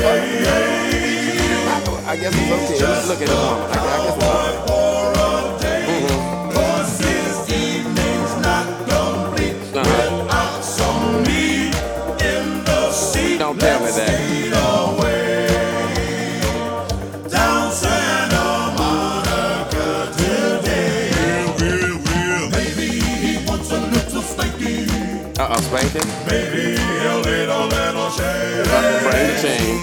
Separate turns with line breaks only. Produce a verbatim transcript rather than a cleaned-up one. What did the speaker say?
I guess it's okay. Let's look at this woman. I guess, I guess it's okay. Mm-hmm. Uh-huh. Don't tell me that. Uh-oh, spanking?
Maybe a little, little shade.
Bring the chain.